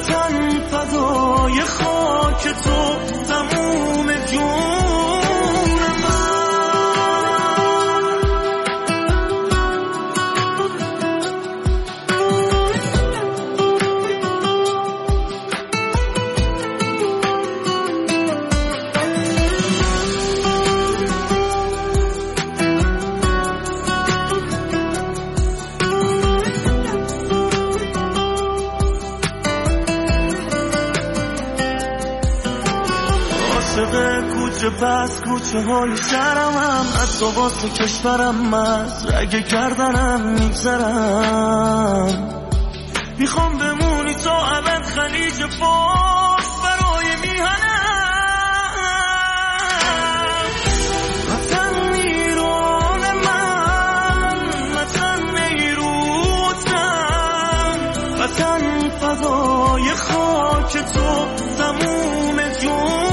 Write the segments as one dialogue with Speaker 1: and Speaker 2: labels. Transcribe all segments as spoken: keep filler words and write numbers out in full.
Speaker 1: وطن فدای خاک تو تموم جون کوچه پس کوچه های شهرمم از تو واسه کشورم از رگ گردنم میگذرم میخوام بمونی تا ابد خلیج فارس برای میهنم وطن ایران من وطن نیروتن وطن فدای خاک تو تموم جون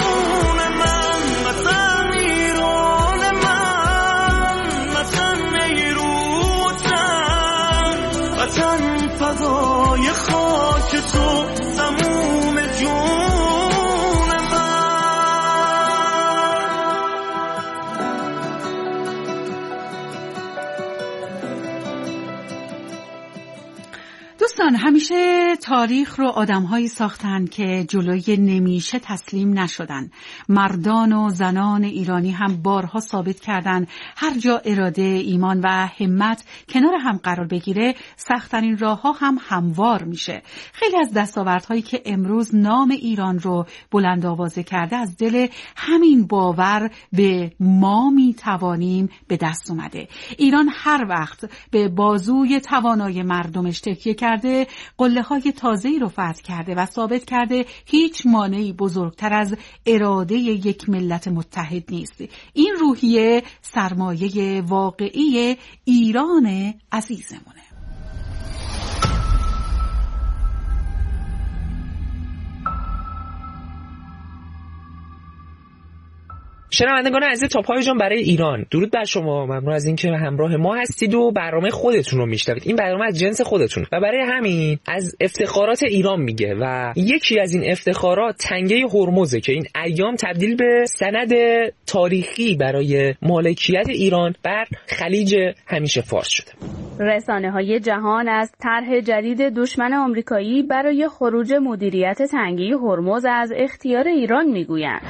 Speaker 1: فدای خاک تو تموم جون من.
Speaker 2: دوستان همیشه تاریخ رو آدم‌هایی ساختن که جلوی نمیشه تسلیم نشدن. مردان و زنان ایرانی هم بارها ثابت کردن هر جا اراده، ایمان و همت کنار هم قرار بگیره سخت‌ترین راه‌ها هم هموار میشه. خیلی از دستاوردهایی که امروز نام ایران رو بلند آوازه کرده از دل همین باور به ما میتوانیم به دست اومده. ایران هر وقت به بازوی توانای مردمش تکیه کرده، قله‌های تازه‌ای رو فتح کرده و ثابت کرده هیچ مانعی بزرگتر از اراده یک ملت متحد نیست. این روحیه سرمایه واقعی ایران عزیزمونه.
Speaker 3: شنوندگان عزیز، تاپ‌های جان برای ایران، درود بر شما. ممنون از اینکه همراه ما هستید و برنامه خودتون رو میشنوید. این برنامه از جنس خودتون و برای همین از افتخارات ایران میگه و یکی از این افتخارات تنگه هرمزه که این ایام تبدیل به سند تاریخی برای مالکیت ایران بر خلیج همیشه فارس شده.
Speaker 4: رسانه‌های جهان از طرح جدید دشمن آمریکایی برای خروج مدیریت تنگه هرمز از اختیار ایران میگویند.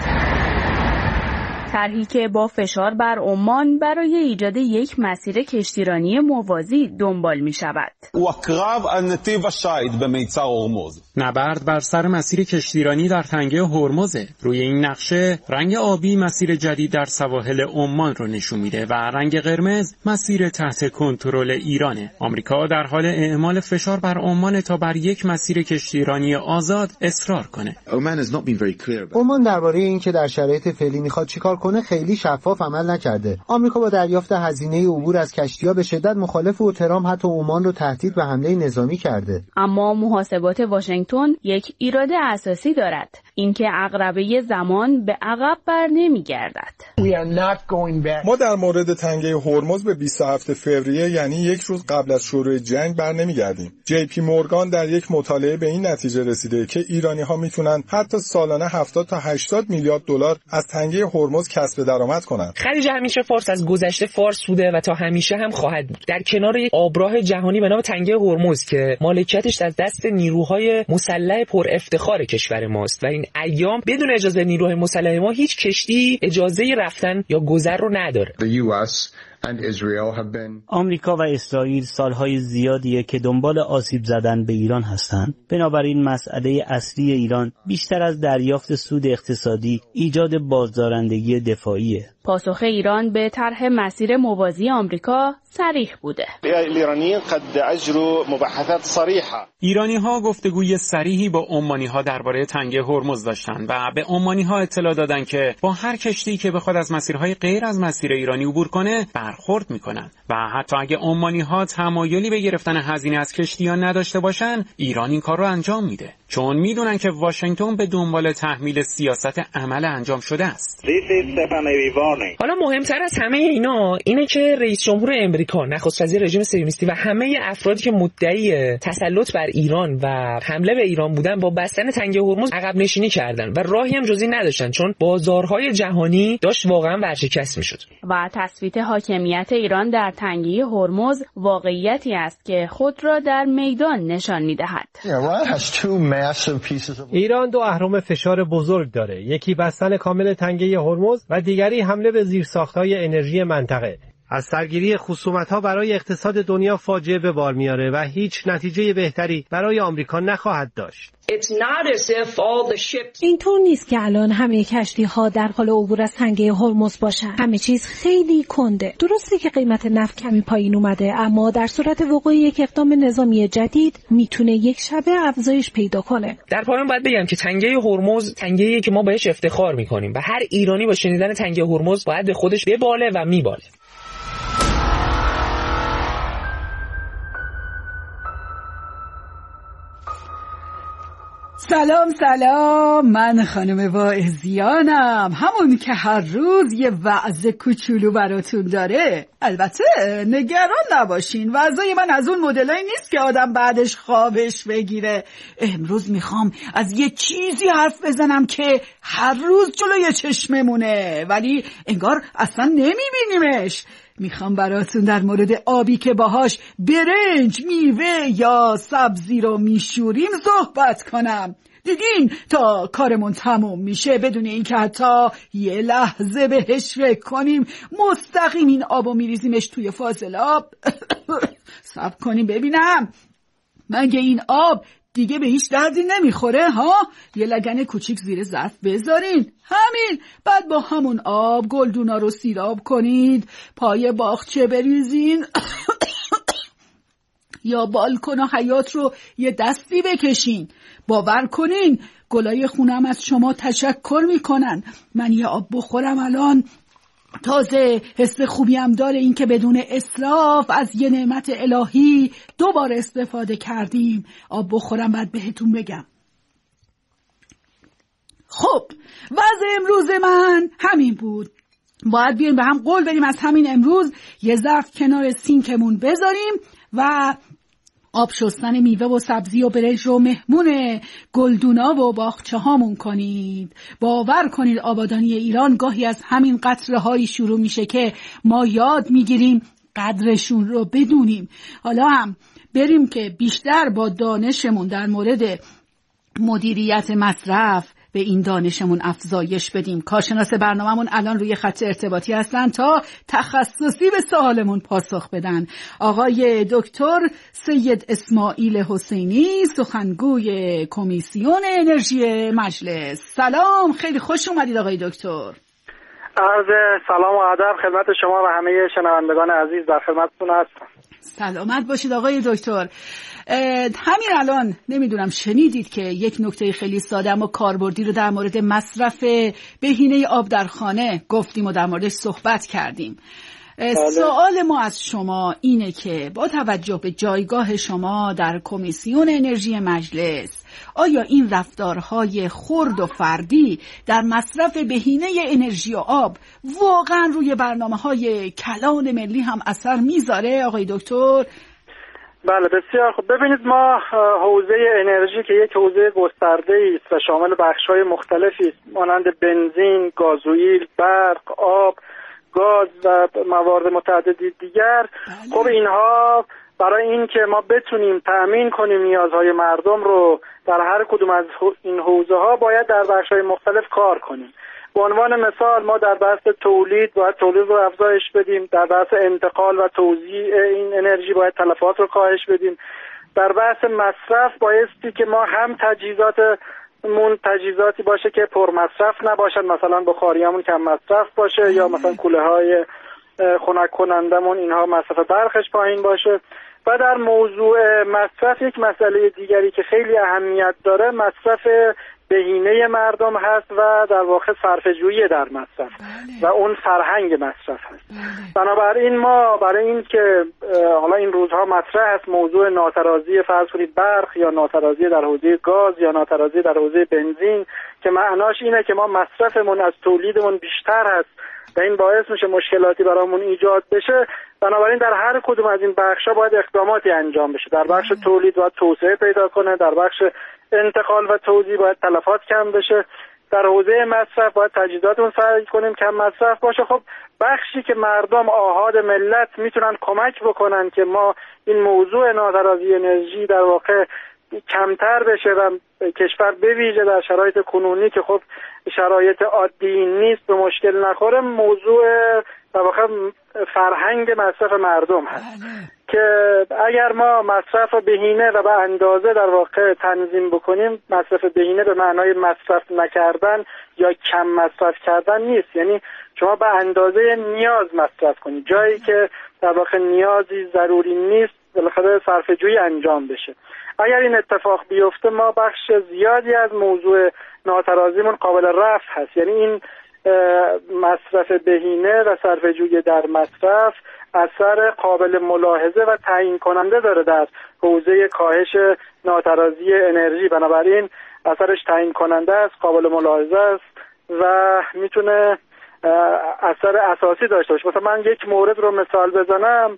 Speaker 4: طرحی که با فشار بر عمان برای ایجاد یک مسیر کشتیرانی موازی دنبال می شود.
Speaker 5: نبرد بر سر مسیر کشتیرانی در تنگه هرمز. روی این نقشه رنگ آبی مسیر جدید در سواحل عمان رو نشون میده و رنگ قرمز مسیر تحت کنترل ایرانه. آمریکا در حال اعمال فشار بر عمان تا بر یک مسیر کشتیرانی آزاد اصرار کنه.
Speaker 6: عمان درباره اینکه در شرایط فعلی میخواد چیکار کنه خیلی شفاف عمل نکرده. آمریکا با دریافت هزینه عبور از کشتی‌ها به شدت مخالف و تهران حتی عمان رو تهدید به حمله نظامی کرده.
Speaker 4: اما محاسبات واشنگتن یک ایراد اساسی دارد، اینکه عقربه زمان به عقب بر نمیگردد.
Speaker 7: ما در مورد تنگه هرمز به بیست و هفتم فوریه یعنی یک روز قبل از شروع جنگ بر نمیگردیم. جی پی مورگان در یک مطالعه به این نتیجه رسیده که ایرانی‌ها میتونن حتی سالانه هفتاد تا هشتاد میلیارد دلار از تنگه هرمز کسب درآمد کنند.
Speaker 3: خلیج همیشه فارس از گذشته فارس بوده و تا همیشه هم خواهد بود. در کنار یک آبراه جهانی به نام تنگه هرمز که مالکیتش از دست نیروهای مسلح پر افتخار کشور ماست و این ایام بدون اجازه نیروهای مسلح ما هیچ کشتی اجازه رفتن یا گذر رو نداره.
Speaker 8: آمریکا و اسرائیل سالهای زیادیه که دنبال آسیب زدن به ایران هستند. بنابراین مسئله اصلی ایران بیشتر از دریافت سود اقتصادی ایجاد بازدارندگی دفاعیه.
Speaker 4: پاسخ ایران به طرح مسیر موازی آمریکا صریح بوده.
Speaker 5: ایرانی ها گفتگوی صریحی با عمانی ها درباره تنگه هرمز داشتن و به عمانی ها اطلاع دادن که با هر کشتی که بخواد از مسیرهای غیر از مسیر ایرانی عبور کنه برخورد میکنن و حتی اگه عمانی ها تمایلی به گرفتن هزینه از کشتیان نداشته باشن ایران این کار رو انجام میده. چون میدونن که واشنگتن به دنبال تحمیل سیاست عمل انجام شده است.
Speaker 3: حالا مهمتر از همه اینا اینه که رئیس جمهور امریکا، نخست وزیر رژیم صهیونیستی و همه افرادی که مدعی تسلط بر ایران و حمله به ایران بودن با بستن تنگه هرمز عقب نشینی کردن و راهی هم جزی نداشتن، چون بازارهای جهانی داشت واقعا ورشکست میشد.
Speaker 4: و تثبیت حاکمیت ایران در تنگه هرمز واقعیتی است که خود را در میدان نشان میدهد.
Speaker 9: ایران دو اهرم فشار بزرگ داره، یکی بستن کامل تنگه هرمز و دیگری حمله به زیرساخت‌های انرژی منطقه. از سرگیری خصومت‌ها برای اقتصاد دنیا فاجعه به بار میاره و هیچ نتیجه بهتری برای آمریکا نخواهد داشت.
Speaker 10: اینطور نیست که الان همه کشتی‌ها در حال عبور از تنگه هرمز باشن. همه چیز خیلی کنده. درسته که قیمت نفت کمی پایین اومده، اما در صورت وقوع یک اقدام نظامی جدید میتونه یک شبه افزایش پیدا کنه.
Speaker 3: در پایان باید بگم که تنگه هرمز تنگه‌ایه که ما بهش افتخار میکنیم و هر ایرانی با شنیدن تنگه هرمز باید به خودش بباله و میباله.
Speaker 2: سلام سلام، من خانم واعظیانم، همون که هر روز یه وعظ کوچولو براتون داره. البته نگران نباشین، وعظای من از اون مدلایی نیست که آدم بعدش خوابش بگیره. امروز میخوام از یه چیزی حرف بزنم که هر روز جلوی چشممونه ولی انگار اصلا نمیبینیمش. میخوام براتون در مورد آبی که باهاش برنج، میوه یا سبزی رو میشوریم صحبت کنم. دیدین تا کارمون تموم میشه بدون اینکه حتی یه لحظه بهش فکر کنیم مستقیم این آبو میریزیمش توی فاضلاب. صبر کنیم ببینم، مگه این آب دیگه به هیچ دردی نمیخوره ها؟ یه لگن کوچیک زیر ظرف بذارین، همین. بعد با همون آب گلدونا رو سیراب کنید، پای باغچه بریزین یا بالکن و حیاط رو یه دستی بکشین. باور کنین گلای خونم از شما تشکر میکنن. من یه آب بخورم الان تازه حس خوبی هم داره این که بدون اسراف از یه نعمت الهی دوباره استفاده کردیم. آب بخورم بعد بهتون بگم. خب وضع امروز من همین بود. باید بیایم به هم قول بدیم از همین امروز یه ظرف کنار سینکمون بذاریم و آب شستن میوه و سبزی و برنج رو مهمون گلدونا و باغچه هامون کنید. باور کنید آبادانی ایران گاهی از همین قطره هایی شروع میشه که ما یاد میگیریم قدرشون رو بدونیم. حالا هم بریم که بیشتر با دانشمون در مورد مدیریت مصرف به این دانشمون افزایش بدیم. کارشناس برنامه‌مون الان روی خط ارتباطی هستن تا تخصصی به سوالمون پاسخ بدن. آقای دکتر سید اسماعیل حسینی، سخنگوی کمیسیون انرژی مجلس. سلام، خیلی خوش اومدید آقای دکتر.
Speaker 11: عرض سلام و ادب خدمت شما و همه شنوندگان عزیز، در خدمتتون هستم.
Speaker 2: سلامت باشید آقای دکتر. همین الان نمیدونم شنیدید که یک نکته خیلی ساده اما کاربردی رو در مورد مصرف بهینه آب در خانه گفتیم و در موردش صحبت کردیم. بله. سوال ما از شما اینه که با توجه به جایگاه شما در کمیسیون انرژی مجلس، آیا این رفتارهای خرد و فردی در مصرف بهینه انرژی و آب واقعا روی برنامه‌های کلان ملی هم اثر میذاره آقای دکتر؟
Speaker 11: بله بسیار خوب. ببینید ما حوزه انرژی که یک حوزه گسترده‌ای است و شامل بخش‌های مختلفی است مانند بنزین، گازوئیل، برق، آب، گاز و موارد متعددی دیگر. بله. خب اینها برای این که ما بتونیم تأمین کنیم نیازهای مردم رو در هر کدوم از این حوزه ها باید در بخش‌های مختلف کار کنیم. به عنوان مثال ما در بحث تولید باید تولید رو افزایش بدیم، در بحث انتقال و توزیع این انرژی باید تلفات رو کاهش بدیم، در بحث مصرف بایستی که ما هم تجهیزاتمون تجهیزاتی باشه که پر مصرف نباشن، مثلا بخاریامون کم مصرف باشه یا مثلا کوله های خنک کنندمون اینها مصرف برقش پایین باشه. و در موضوع مصرف یک مسئله دیگری که خیلی اهمیت داره مصرف بهینه مردم هست و در واقع صرفه‌جویی در مصرف و اون فرهنگ مصرف هست. بنابراین ما برای این که حالا این روزها مطرح است موضوع ناترازی فرض کنید برق یا ناترازی در حوزه گاز یا ناترازی در حوزه بنزین که معناش اینه که ما مصرفمون از تولیدمون بیشتر هست و این باعث میشه مشکلاتی برامون ایجاد بشه. بنابراین در هر کدوم از این بخش‌ها باید اقداماتی انجام بشه. در بخش تولید باید توسعه پیدا کنه، در بخش انتقال و توزیع باید تلفات کم بشه، در حوزه مصرف باید تجهیزاتمون سعی کنیم کم مصرف باشه. خب بخشی که مردم آحاد ملت میتونن کمک بکنن که ما این موضوع ناترازی انرژی در واقع کمتر بشه و کشور به ویژه در شرایط کنونی که خب شرایط عادی نیست به مشکل نخوره، موضوع در واقع فرهنگ مصرف مردم هست که اگر ما مصرف بهینه و به اندازه در واقع تنظیم بکنیم، مصرف بهینه به معنای مصرف نکردن یا کم مصرف کردن نیست، یعنی شما به اندازه نیاز مصرف کنید، جایی که در واقع نیازی ضروری نیست بالاخره صرفه‌جویی انجام بشه. اگر این اتفاق بیفته ما بخش زیادی از موضوع ناترازیمون قابل رفع هست، یعنی این مصرف بهینه و صرفه‌جویی در مصرف اثر قابل ملاحظه و تعیین کننده داره در حوزه کاهش ناترازی انرژی. بنابراین اثرش تعیین کننده است، قابل ملاحظه است و میتونه اثر اساسی داشته باشه. مثلا من یک مورد رو مثال بزنم،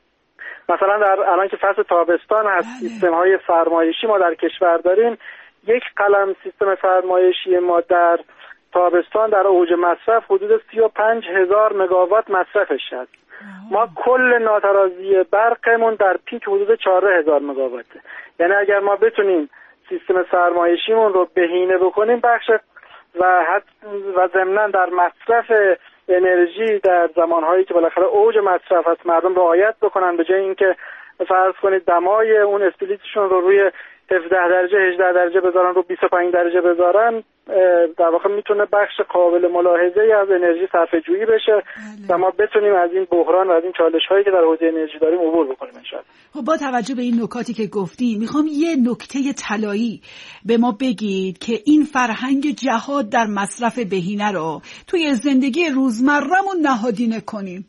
Speaker 11: مثلا در الان که فصل تابستان هست سیستم های سرمایشی ما در کشور داریم، یک قلم سیستم سرمایشی ما در تابستان در اوج مصرف حدود سی و پنج هزار مگاوات مصرفش هست. ما کل ناترازی برقمون در پیک حدود چهارده هزار مگاواته. یعنی اگر ما بتونیم سیستم سرمایشیمون رو بهینه بکنیم بخش و حتی و ضمناً در مصرف انرژی در زمانهایی که بالاخره اوج مصرف هست مردم رعایت بکنن، به جای اینکه فرض کنید دمای اون اسپلیتشون رو روی هفده درجه هجده درجه بذارن رو بیست و پنج درجه بذارن، در واقع میتونه بخش قابل ملاحظه‌ای از انرژی صرفه‌جویی بشه و ما بتونیم از این بحران و از این چالش‌هایی که در حوزه انرژی داریم عبور بکنیم ان شاء الله.
Speaker 2: خب با توجه به این نکاتی که گفتی میخوام یه نکته طلایی به ما بگید که این فرهنگ جهاد در مصرف بهینه رو توی زندگی روزمره‌مون نهادینه کنیم.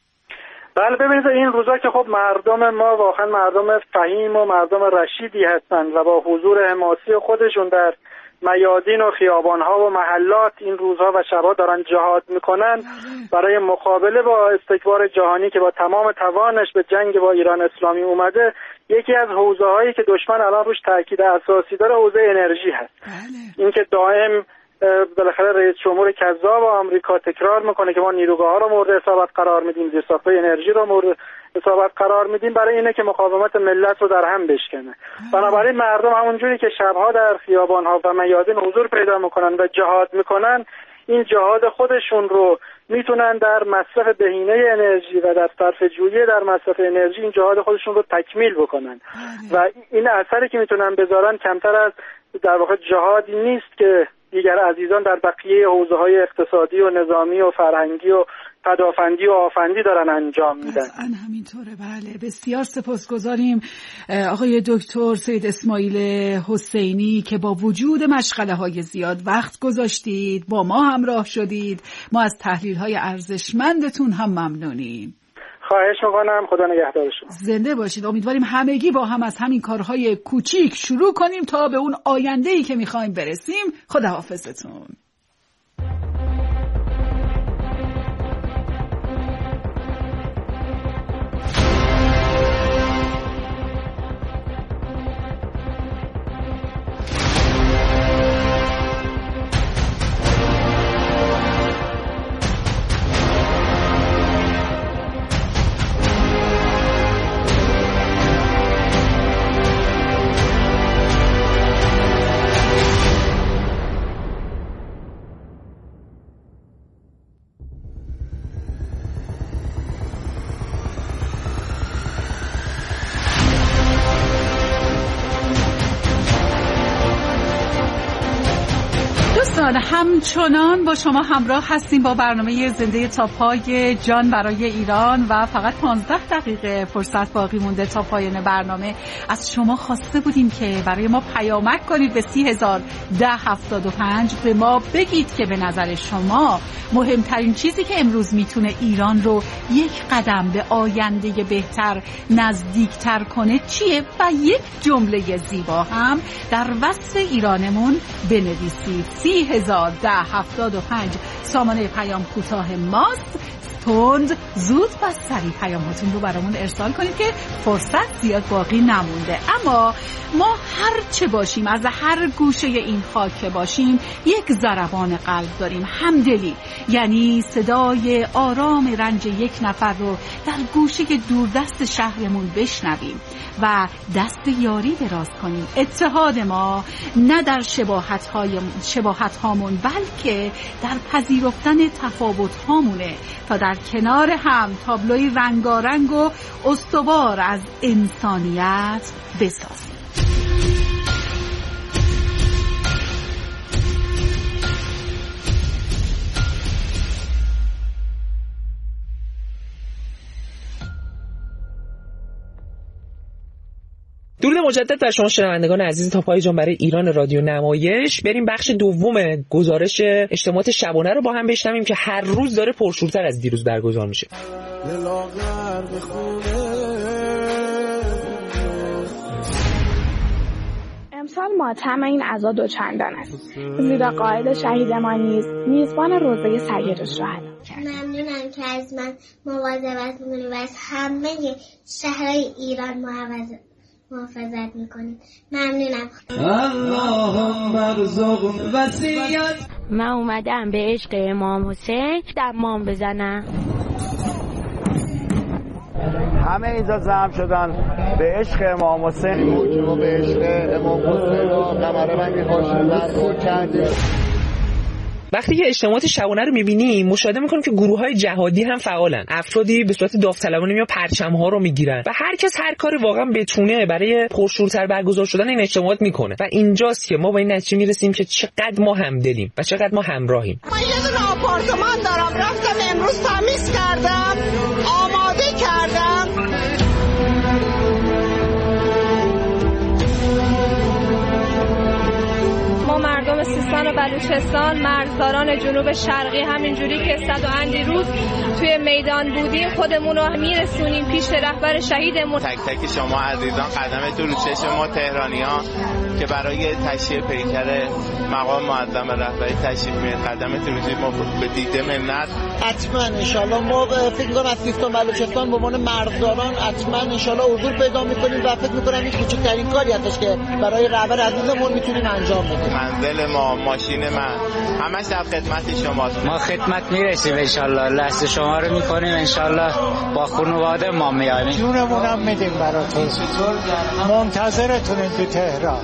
Speaker 11: بله ببینید این روزا که خب مردم ما واقعا مردم فهیم و مردم رشیدی هستند و با حضور حماسی خودشون در میادین و خیابان‌ها و محلات این روزها و شبها دارن جهاد میکنن برای مقابله با استکبار جهانی که با تمام توانش به جنگ با ایران اسلامی اومده. یکی از حوزه‌هایی که دشمن الان روش تاکید اساسی داره حوزه انرژی هست. اینکه دائم بالاخره رئیس جمهور کذاب آمریکا تکرار میکنه که ما نیروگاه‌ها رو مورد حسابت قرار میدیم، زیرساخت‌های انرژی رو مورد حسابت قرار میدیم، برای اینه که مقاومت ملت رو در هم بشکنه. بنابراین مردم همونجوری که شبها در خیابان‌ها و میادین حضور پیدا میکنن و جهاد میکنن، این جهاد خودشون رو میتونن در مصرف بهینه انرژی و در صرفه‌جویی در مصرف انرژی این جهاد خودشون رو تکمیل بکنن و این اثری که میتونن بذارن کمتر از در واقع جهادی نیست که دیگر عزیزان در بقیه حوزه‌های اقتصادی و نظامی و فرهنگی و پدافندی و آفندی دارن انجام میدن.
Speaker 2: قطعاً همینطوره. بله بسیار سپاسگزاریم آقای دکتر سید اسماعیل حسینی که با وجود مشغله‌های زیاد وقت گذاشتید، با ما همراه شدید. ما از تحلیل‌های ارزشمندتون هم ممنونیم.
Speaker 11: خواهش میکنم. خدا نگهدار شما.
Speaker 2: زنده باشید. امیدواریم همگی با هم از همین کارهای کوچیک شروع کنیم تا به اون آینده‌ای که میخوایم برسیم. خداحافظتون. دوستان، همچنان با شما همراه هستیم با برنامه زنده تا پای جان برای ایران و فقط پانزده دقیقه فرصت باقی مونده تا پایان برنامه. از شما خواسته بودیم که برای ما پیامک کنید به سی هزار ده هفتاد و پنج، به ما بگید که به نظر شما مهمترین چیزی که امروز میتونه ایران رو یک قدم به آینده بهتر نزدیکتر کنه چیه و یک جمله زیبا هم در وصف ایرانمون بنویسید. سی هزار ده هفتاد و پنج سامانه پیام کوتاه ماست. تند زود و سریع پیاماتون رو برامون ارسال کنید که فرصت زیاد باقی نمونده. اما ما هر چه باشیم، از هر گوشه این خاک باشیم، یک ضربان قلب داریم، همدلی، یعنی صدای آرام رنج یک نفر رو در گوشه دوردست شهرمون بشنویم و دست یاری دراز کنیم. اتحاد ما نه در شباهت های شباهت هامون بلکه در پذیرفتن تفاوت هامونه تا در کنار هم تابلوی رنگارنگ و استوار از انسانیت بسازیم.
Speaker 3: درود مجدد بر شما شنوندگان عزیز تا پای جان برای ایران رادیو نمایش. بریم بخش دوم گزارش اجتماعات شبانه رو با هم بشنویم که هر روز داره پرشورتر از دیروز برگزار میشه.
Speaker 12: امسال ماتم این عزا دوچندان است، زیرا قائد شهید ما نیز میزبان روضه سید الشهدا.
Speaker 13: ممنونم که از من مواظبت میکنی و از همه شهرهای ایران محافظت میکنید. ممنونم.
Speaker 1: اللهم ارزق وصیت.
Speaker 14: من اومدم به عشق امام حسین دمام بزنم.
Speaker 15: همه اینجا جمع شدن به عشق امام حسین. ما به عشق امام حسین را قمر رنگی خوشنود کردیم.
Speaker 3: وقتی که اجتماعات شبانه رو می‌بینیم مشاهده می‌کنیم که گروه‌های جهادی هم فعالن. افرادی به صورت داوطلبانه میان پرچم‌ها رو میگیرن و هر کس هر کاری واقعا بتونه برای پرشورتر برگزار شدن این اجتماعات میکنه و اینجاست که ما با این نتیجه میرسیم که چقدر ما همدلیم و چقدر ما همراهیم.
Speaker 16: من یه دونه آپارتمان دارم، رفتم امروز تمیز کردم، آماده کردم.
Speaker 17: ما مردم سیستان و بلوچستان، مرزداران جنوب شرقی، همینجوری که صد و اندی روز توی میدان بودیم خودمون رو میرسونیم پیش رهبر شهیدمون.
Speaker 18: تک تک شما عزیزان قدمتون رو چشم ما تهرانیان که برای تشییع پیکر مقام معظم رهبری تشریف میارید، قدمتون رو ما به دیده منت.
Speaker 19: حتما ان شاءالله ما فکر می‌کنم از سیستان بلوچستان به عنوان مرزداران حتما ان شاءالله حضور پیدا می‌کنیم و فکر می‌کنم این کوچکترین کاری هستش که برای رهبر عزیزمون میتونیم انجام بدیم.
Speaker 18: منزل ما، ماشین من، همش در خدمت شماست.
Speaker 20: ما خدمت میرسیم ان شاءالله، لحظه شما رو میکنیم ان شاءالله، با خانواده ما میاییم.
Speaker 19: جونمون هم میدیم براتون. منتظرتونیم تو تهران.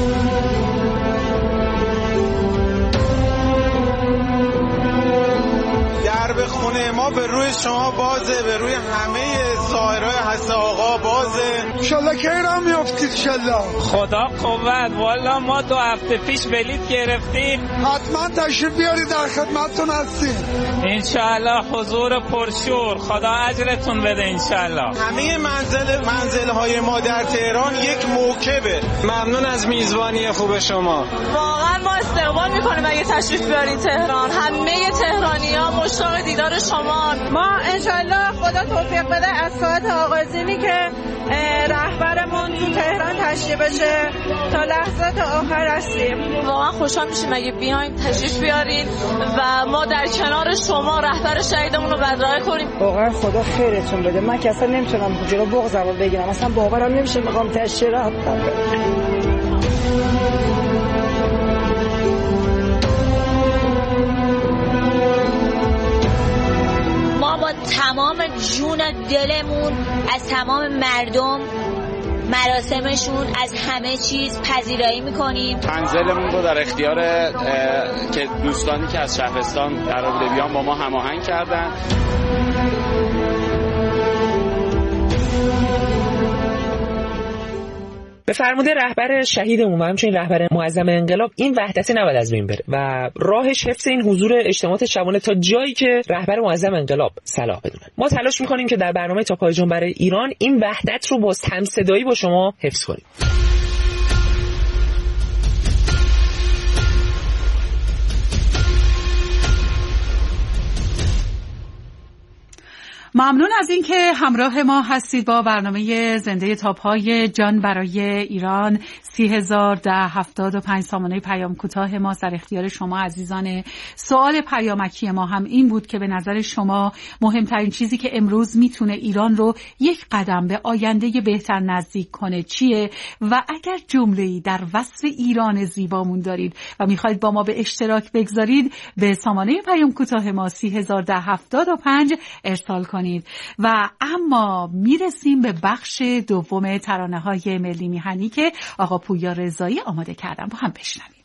Speaker 21: درب خونه ما به روی شما بازه، به روی همه ظاهرهای حسن آقا بازه. انشالله که ایران میافتید انشالله.
Speaker 22: خدا قوت. والا ما دو هفته پیش بلیط گرفتیم،
Speaker 21: حتما تشریف بیارید، در خدمتتون هستیم
Speaker 22: انشالله. حضور پرشور، خدا اجرتون بده انشالله.
Speaker 21: همه منزل منزل‌های ما در تهران یک موکبه.
Speaker 22: ممنون از میزبانی خوب شما.
Speaker 17: واقعا ما استقبال میکنیم اگه تشریف بیارید تهران. همه تهرانی‌ها مشتاق دیدار شما. ما انشالله خدا توفیق بده از ساعت آغازینی که رهبرمون تو تهران تشریف بشه تا لحظات آخر هستیم. واقعا خوشحال میشیم اگه بیاین تشریف بیارین و ما در کنار شما رهبر شهیدمون رو بدرقه کنیم.
Speaker 23: واقعا خدا خیرتون بده. من که اصلا نمیتونم جلو بغضم رو بگیرم، اصلا باورم نمیشه میخوام تشریف
Speaker 14: با تمام جون دلمون از تمام مردم مراسمشون از همه چیز پذیرایی میکنیم.
Speaker 24: منزلمون رو در اختیار که دوستانی که از شهرستان قرار بوده بیان با ما هماهنگ کردن.
Speaker 3: به فرموده رهبر شهیدمون و همچنین رهبر معظم انقلاب این وحدت نباید از بین بره و راهش حفظ این حضور اجتماعات شبانه تا جایی که رهبر معظم انقلاب صلاح بدونه. ما تلاش می‌کنیم که در برنامه تا پای جان برای ایران این وحدت رو با همصدایی با شما حفظ کنیم.
Speaker 2: ممنون از اینکه همراه ما هستید با برنامه زنده تا پای جان برای ایران. سی هزار ده هفتاد و پنج سامانه پیام کوتاه ما در اختیار شما عزیزان. سوال پیامکی ما هم این بود که به نظر شما مهمترین چیزی که امروز میتونه ایران رو یک قدم به آینده بهتر نزدیک کنه چیه؟ و اگر جمله‌ای در وصف ایران زیبامون دارید و میخواید با ما به اشتراک بگذارید به سامانه پیام کوتاه ما سی هزار ده هفتاد و پنج ارسال کنید. و اما میرسیم به بخش دوم ترانه‌های ملی میهنی که آقا پویا رضایی آماده کردن، با هم بشنویم.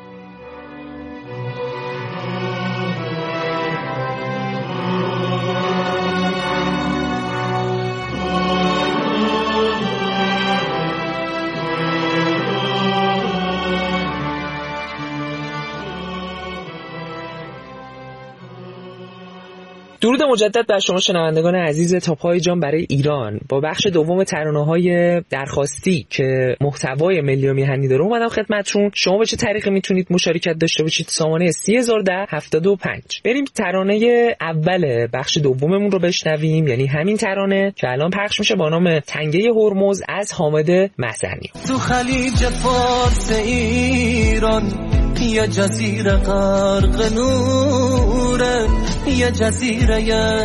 Speaker 3: درود مجدد بر شما شنوندگان عزیز تا پای جان برای ایران. با بخش دوم ترانه‌های درخواستی که محتوای ملی و میهنی داره اومدم خدمتتون. شما به چه طریقی میتونید مشارکت داشته باشید؟ سامانه سی هزار و ده هفتاد و پنج. بریم ترانه اول بخش دوممون رو بشنویم، یعنی همین ترانه که الان پخش میشه با نام تنگه هرمز از حامد محضرنی.
Speaker 1: تو خلیج فارس ایران یه جزیره غرق نوره، یه جزیره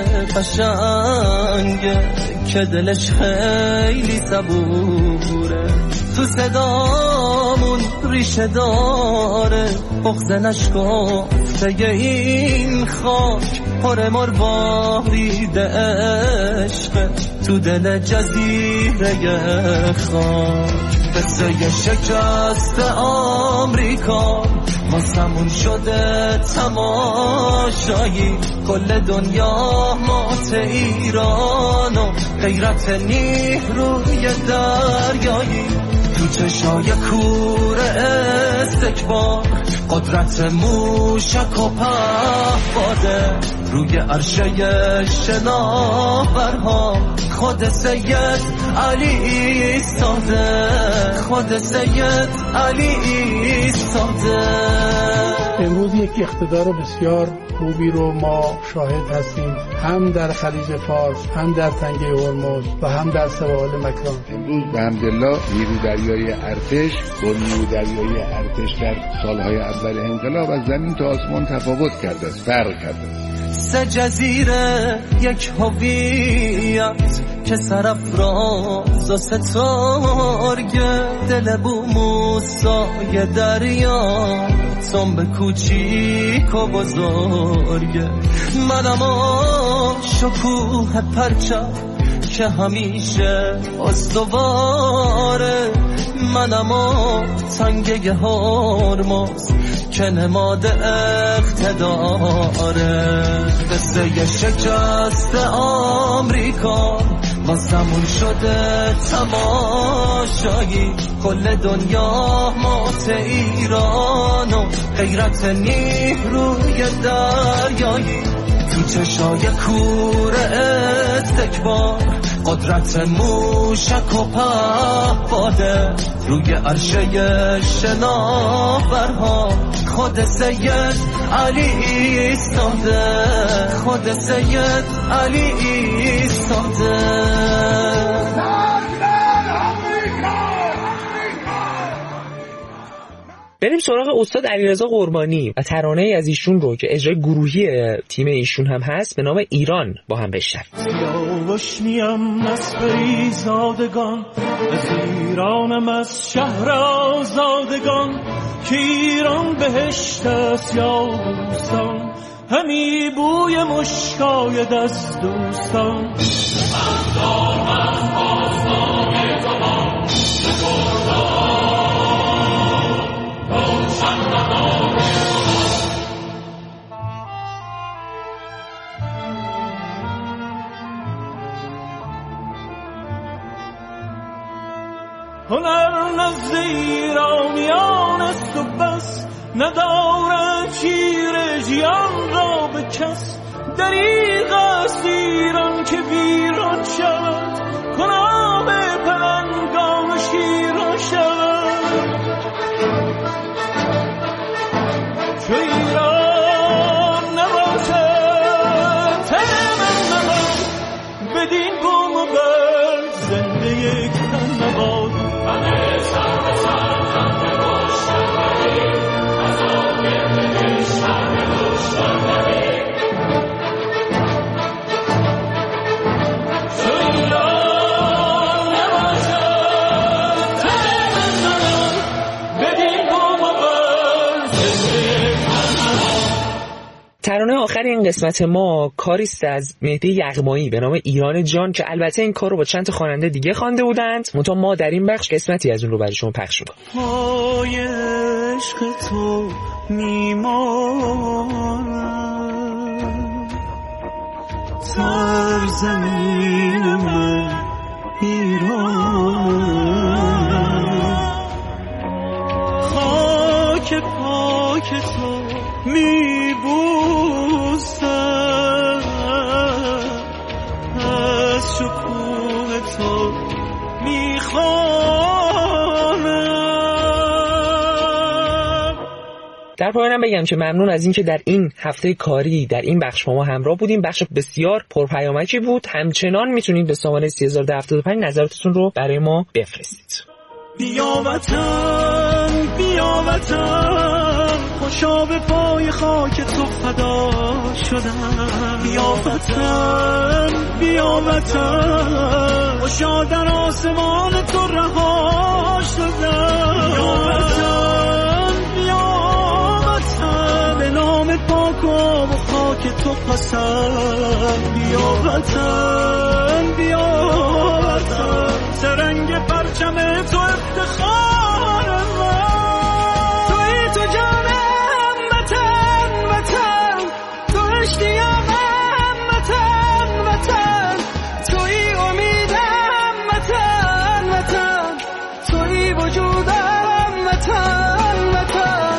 Speaker 1: قشنگه که دلش خیلی صبوره، تو صدامون ریشه داره بغض نشکافته این خاک، پر مربارید عشق تو دل جزیره خاک. قصه شکست آمریکا واسمون شده تماشایی، کل دنیا مات ایران و غیرت نیروی دریایی، تو چشای کور استکبار قدرت موشک و پهپاده، روی عرشه شناورها خود سید علی ایستاده، خود سید علی ایستاده.
Speaker 5: امروز یک اقتدار بسیار خوبی رو ما شاهد هستیم، هم در خلیج فارس، هم در تنگه هرمز و هم در سواحل مکران.
Speaker 6: امروز به حمدالله نیرو دریایی ارتش با نیرو دریایی ارتش در سالهای اول انقلاب از زمین تا آسمان تفاوت کرده است، فرق کرده است.
Speaker 1: سه جزیره یک هویت که سرافراز و ستارگه، دل بو موسای دریا سنب کوچیک و بزرگه، منم شکوه پرچم که همیشه استواره، منم تنگه هرمز که نماد اقتداره، قصه شکست آمریکا واسمون شده تماشایی، کل دنیا مات ایران و غیرت نیروی دریایی، تو چشای کور استکبار قدرت موشک و پهپاده، روی عرشه شناورها خود سید علی ایستاده، خود سید علی ایستاده.
Speaker 3: بریم سراغ استاد علیرضا قربانی و ترانه‌ای از ایشون رو که اجرای گروهی تیم ایشون هم هست به نام ایران با هم بشنویم.
Speaker 7: سیاوش نیم از فریزادگان، از ایرانم از شهر آزادگان، که ایران بهشت است یا بوستان، همی بوی مشکاید از دوستان. هنر نزد ایرانیان است و بس، ندارد شیر ژیان را به کس. دریغ است ایران که ویران شود، کنام پلنگان شیران شود. چو ایران نباشد تن من نباد، بدین بوم و بر زنده یک تن نباد. همه سر به سر خنده باشتن بری، از آن گرده شهر باشتن بری.
Speaker 3: ترانه آخر این قسمت ما کاریست از مهدی یغمایی به نام ایران جان که البته این کار رو با چند تا خواننده دیگه خوانده بودند، منتها ما در این بخش قسمتی از اون رو برای شما پخش می‌کنیم.
Speaker 7: پای عشق تو میمانم، سرزمین من ایران، خاک پاک تو میبوسم، از شکوه تو میخوانم.
Speaker 3: در پایانم بگم که ممنون از این که در این هفته کاری در این بخش با ما همراه بودیم. بخش بسیار پرپیامکی بود. همچنان میتونید به سامانه سی هزار و ده هفتاد و پنج نظراتتون رو برای ما بفرستید.
Speaker 7: بیا وطن بیا وطن، خوشا به پای خاک تو فدا شدم. بیا وطن بیا وطن، خوشا در آسمان تو رها شدم. بیا وطن بیا وطن، به نام پاک و خاک تو پسند. بیا وطن بیا وطن، سرنگ پرچم تو افتخار من. توی تو جانم وطن وطن، تو اشتیاقم وطن وطن، توی امیدم وطن وطن، توی وجودم وطن وطن.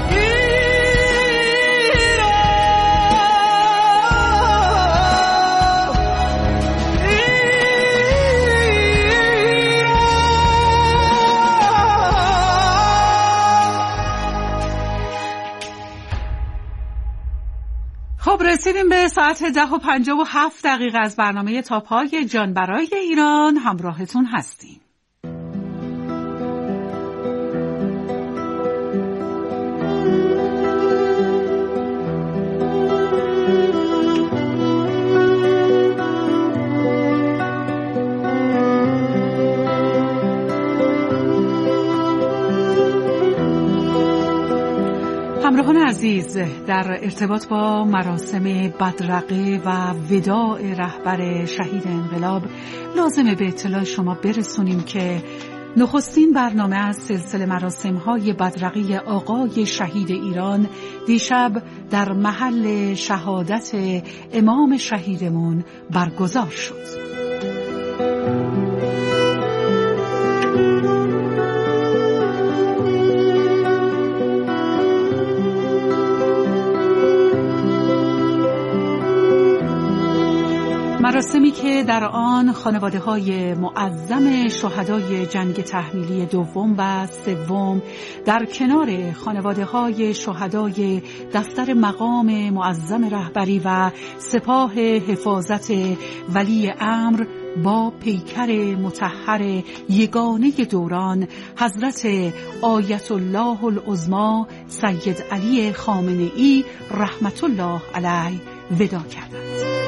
Speaker 2: خب رسیدیم به ساعت ده و پنجاه و هفت دقیقه از برنامه تاپ‌های جان برای ایران. همراهتون هستیم. همراهان عزیز، در ارتباط با مراسم بدرقه و وداع رهبر شهید انقلاب لازمه به اطلاع شما برسونیم که نخستین برنامه از سلسله مراسم‌های بدرقه آقای شهید ایران دیشب در محل شهادت امام شهیدمون برگزار شد. مراسمی که در آن خانواده‌های معظم شهدای جنگ تحمیلی دوم و سوم در کنار خانواده‌های شهدای دفتر مقام معظم رهبری و سپاه حفاظت ولی امر با پیکر مطهر یگانه دوران حضرت آیت الله العظمی سید علی خامنه‌ای رحمت الله علیه وداع کردند.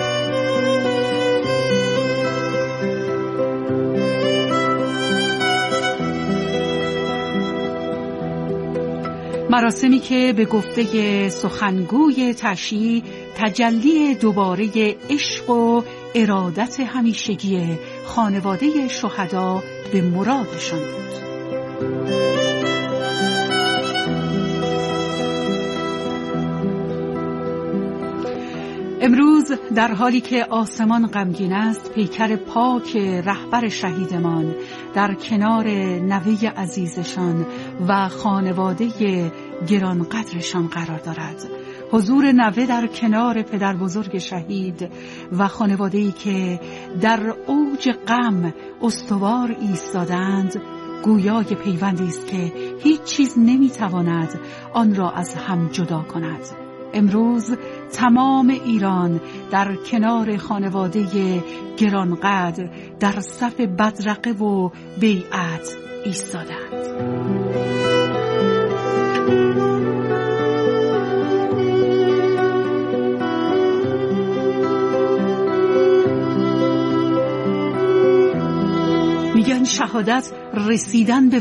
Speaker 2: مراسمی که به گفته سخنگوی تشییع تجلی دوباره عشق و ارادت همیشگی خانواده شهدا به مرادشان بود. امروز در حالی که آسمان غمگین است، پیکر پاک رهبر شهیدمان در کنار نوه عزیزشان و خانواده گرانقدرشان قرار دارد. حضور نوه در کنار پدر بزرگ شهید و خانواده‌ای که در اوج غم استوار ایستادند گویای پیوندی است که هیچ چیز نمیتواند آن را از هم جدا کند. امروز تمام ایران در کنار خانواده گرانقدر در صف بدرقه و بیعت ایستادند. میگن شهادت رسیدن به